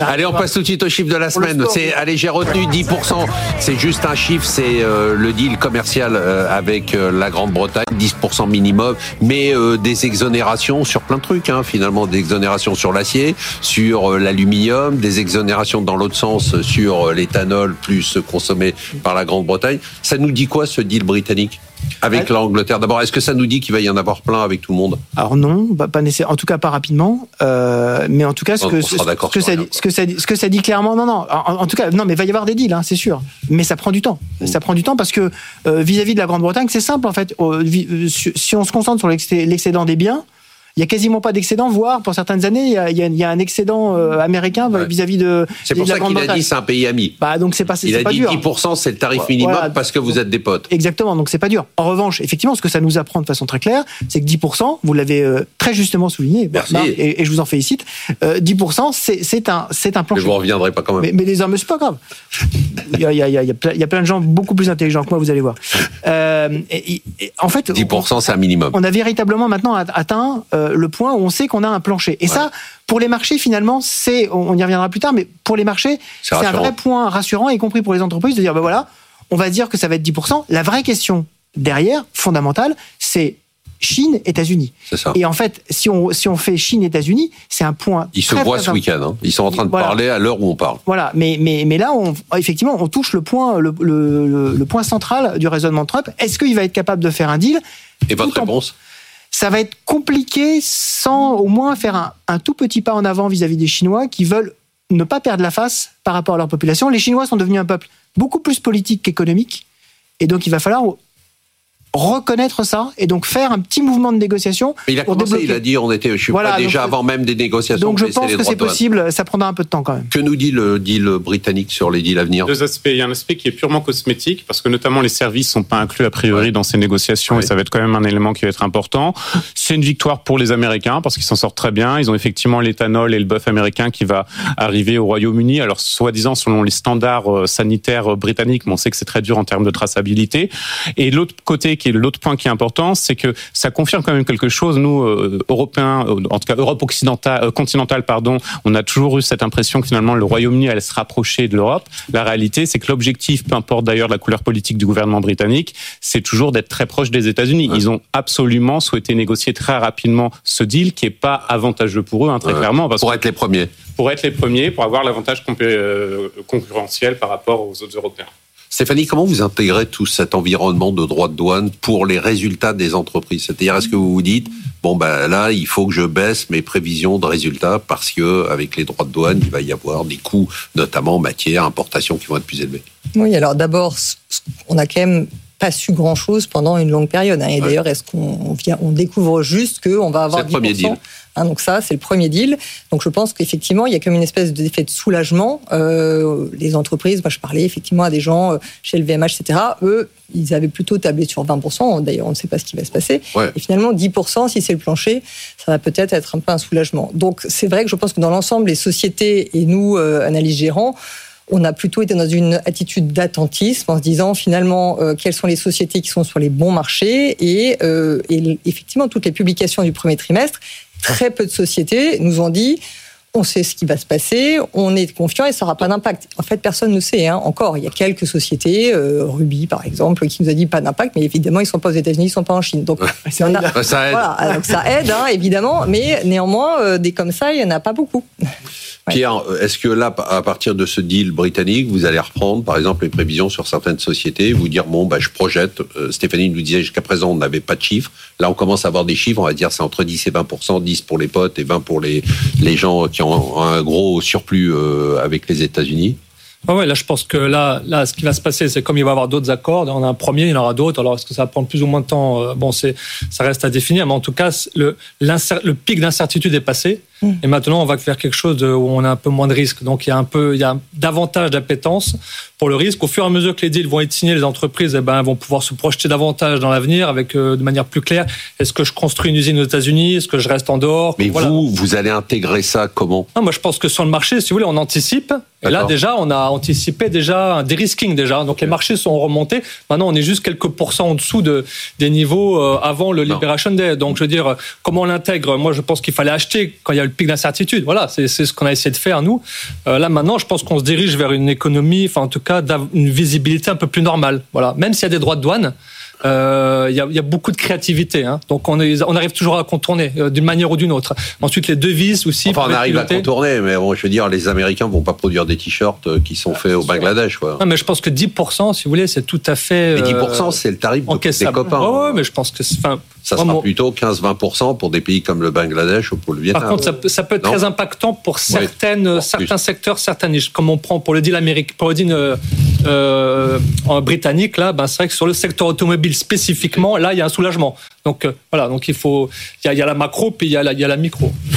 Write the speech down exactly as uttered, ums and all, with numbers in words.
Allez, on passe tout de suite au chiffre de la semaine. C'est, allez, j'ai retenu dix pour cent. C'est juste un chiffre, c'est euh, le deal commercial euh, avec euh, la Grande-Bretagne, dix pour cent minimum, mais euh, des exonérations sur plein de trucs, hein, finalement, des exonérations sur l'acier, sur euh, l'aluminium, des exonérations dans l'autre sens sur euh, l'éthanol plus consommé par la Grande-Bretagne. Ça nous dit quoi, ce deal britannique ? Avec l'Angleterre. D'abord, est-ce que ça nous dit qu'il va y en avoir plein avec tout le monde ? Alors non, bah, pas nécessairement. En tout cas, pas rapidement. Euh, mais en tout cas, ce que, ce, ce, que ça, rien, ce que ça dit, ce que ça dit clairement, non, non. En, en tout cas, non, mais il va y avoir des deals, hein, c'est sûr. Mais ça prend du temps. Mmh. Ça prend du temps parce que euh, vis-à-vis de la Grande-Bretagne, c'est simple en fait. Euh, si on se concentre sur l'excédent des biens, il y a quasiment pas d'excédent, voire pour certaines années, il y a, il y a, il y a un excédent euh, américain ouais. vis-à-vis de. C'est pour de ça qu'il a dit c'est un pays ami. Bah donc c'est pas c'est, Il c'est a pas dit dur. dix pour cent c'est le tarif minimum voilà. parce que vous êtes des potes. Exactement, donc c'est pas dur. En revanche, effectivement, ce que ça nous apprend de façon très claire, c'est que dix pour cent, vous l'avez euh, très justement souligné, Merci. Marc, et, et je vous en félicite. Euh, dix pour cent, c'est, c'est un c'est un plancher. Mais vous reviendrez pas quand même. Mais, mais les hommes, c'est pas grave. Il y a il y a il y a, il y a, plein, il y a plein de gens beaucoup plus intelligents que moi, vous allez voir. Euh, et, et, en fait, dix pour cent on, c'est un minimum. On a véritablement maintenant atteint euh, le point où on sait qu'on a un plancher. Et Et ouais. ça, pour les marchés, finalement, c'est, on y reviendra plus tard, mais pour les marchés, c'est, c'est un vrai point rassurant, y compris pour les entreprises, de dire, ben voilà, on va dire que ça va être dix pour cent. La vraie question derrière, fondamentale, c'est Chine, États-Unis. C'est ça. Et en fait, si on, si on fait Chine, États-Unis, c'est un point. Ils très, se voient très, ce week-end, hein. Ils sont en train de voilà. parler à l'heure où on parle. Voilà. Mais, mais, mais là, on, effectivement, on touche le point, le, le, le, le point central du raisonnement de Trump. Est-ce qu'il va être capable de faire un deal ? Et votre réponse ? Ça va être compliqué sans au moins faire un, un tout petit pas en avant vis-à-vis des Chinois qui veulent ne pas perdre la face par rapport à leur population. Les Chinois sont devenus un peuple beaucoup plus politique qu'économique. Et donc, il va falloir reconnaître ça et donc faire un petit mouvement de négociation. Mais il a commencé, débloquer. il a dit on était, je suis voilà, pas déjà donc, avant même des négociations. Donc je pense que c'est possible, ça prendra un peu de temps quand même. Que nous dit le deal britannique sur les deals à venir ? Deux aspects. Il y a un aspect qui est purement cosmétique parce que notamment les services sont pas inclus a priori ouais. dans ces négociations ouais. et ça va être quand même un élément qui va être important. C'est une victoire pour les Américains parce qu'ils s'en sortent très bien. Ils ont effectivement l'éthanol et le bœuf américain qui va arriver au Royaume-Uni. Alors soi-disant selon les standards sanitaires britanniques, mais on sait que c'est très dur en termes de traçabilité. Et l'autre côté qui est l'autre point qui est important, c'est que ça confirme quand même quelque chose. Nous, euh, Européens, euh, en tout cas Europe occidentale, euh, continentale, pardon, on a toujours eu cette impression que finalement le Royaume-Uni allait se rapprocher de l'Europe. La réalité, c'est que l'objectif, peu importe d'ailleurs la couleur politique du gouvernement britannique, c'est toujours d'être très proche des États-Unis. Ouais. Ils ont absolument souhaité négocier très rapidement ce deal qui est pas avantageux pour eux, hein, très ouais. clairement. Parce pour que, être les premiers. Pour être les premiers, pour avoir l'avantage compé- euh, concurrentiel par rapport aux autres Européens. Stéphanie, comment vous intégrez tout cet environnement de droits de douane pour les résultats des entreprises ? C'est-à-dire, est-ce que vous vous dites, bon, ben là, il faut que je baisse mes prévisions de résultats parce que avec les droits de douane, il va y avoir des coûts, notamment en matière, importation, qui vont être plus élevés ? Oui, alors d'abord, on n'a quand même pas su grand-chose pendant une longue période. Hein. Et ouais. d'ailleurs, est-ce qu'on vient, on découvre juste qu'on va avoir c'est le dix pour cent premier deal. Hein, donc ça, c'est le premier deal. Donc je pense qu'effectivement, il y a comme une espèce d'effet de soulagement. Euh, les entreprises, moi je parlais effectivement à des gens euh, chez le V M H, et cetera. Eux, ils avaient plutôt tablé sur vingt pour cent. D'ailleurs, on ne sait pas ce qui va se passer. Ouais. Et finalement, dix pour cent, si c'est le plancher, ça va peut-être être un peu un soulagement. Donc c'est vrai que je pense que dans l'ensemble, les sociétés et nous, euh, analystes gérants, on a plutôt été dans une attitude d'attentisme en se disant finalement euh, quelles sont les sociétés qui sont sur les bons marchés et, euh, et effectivement toutes les publications du premier trimestre, très peu de sociétés nous ont dit on sait ce qui va se passer, on est confiant et ça n'aura pas d'impact. En fait, personne ne sait. Hein. Encore, il y a quelques sociétés, euh, Ruby par exemple, qui nous a dit pas d'impact, mais évidemment, ils ne sont pas aux États-Unis, ils ne sont pas en Chine. Donc, ça, on a, aide. ça aide. Voilà, donc ça aide, hein, évidemment, mais néanmoins, euh, des comme ça, il n'y en a pas beaucoup. Pierre, est-ce que là, à partir de ce deal britannique, vous allez reprendre, par exemple, les prévisions sur certaines sociétés, vous dire, bon, bah, je projette, euh, Stéphanie nous disait jusqu'à présent, on n'avait pas de chiffres. Là, on commence à avoir des chiffres, on va dire, c'est entre dix et vingt pour cent, dix pour les potes et vingt pour les, les gens qui ont un gros surplus euh, avec les États-Unis. Ah ouais, là, je pense que là, là, ce qui va se passer, c'est comme il va y avoir d'autres accords, on a un premier, il y en aura d'autres. Alors, est-ce que ça va prendre plus ou moins de temps ? Bon, c'est, ça reste à définir, mais en tout cas, le, le pic d'incertitude est passé. Mmh. Et maintenant, on va faire quelque chose de, où on a un peu moins de risques. Donc, il y a un peu, il y a davantage d'appétence pour le risque. Au fur et à mesure que les deals vont être signés, les entreprises, eh ben, vont pouvoir se projeter davantage dans l'avenir avec, euh, de manière plus claire. Est-ce que je construis une usine aux États-Unis ? Est-ce que je reste en dehors ? Mais voilà. vous, vous allez intégrer ça comment ? Non, moi, je pense que sur le marché, si vous voulez, on anticipe. Et D'accord. là, déjà, on a anticipé déjà un dérisking déjà. Donc, okay. Les marchés sont remontés. Maintenant, on est juste quelques pourcents en dessous de, des niveaux euh, avant le Liberation Day. Donc, je veux dire, comment on l'intègre ? Moi, je pense qu'il fallait acheter quand il y a le pic d'incertitude. Voilà, c'est, c'est ce qu'on a essayé de faire, nous. Euh, là, maintenant, je pense qu'on se dirige vers une économie, enfin, en tout cas, une visibilité un peu plus normale. Voilà. Même s'il y a des droits de douane, il euh, y, y a beaucoup de créativité, hein. Donc on, est, on arrive toujours à contourner euh, d'une manière ou d'une autre. Ensuite les devises aussi. Enfin on arrive piloter. à contourner, mais bon, je veux dire les Américains vont pas produire des t-shirts qui sont faits au Bangladesh, quoi. Non mais je pense que dix pour cent, si vous voulez, c'est tout à fait. Mais dix pour cent, euh, c'est le tarif de, des copains. Oh, ouais, mais je pense que enfin. Ça sera vraiment plutôt quinze à vingt pour cent pour des pays comme le Bangladesh ou pour le Vietnam. Par contre, ça, ça peut être non très impactant pour certaines, oui, certains secteurs, certaines niches. Comme on prend pour le deal américain, pour le deal euh, euh, britannique, là, ben c'est vrai que sur le secteur automobile spécifiquement, là, il y a un soulagement. Donc euh, voilà, donc il faut, il y a, il y a la macro puis il y a la, il y a la micro.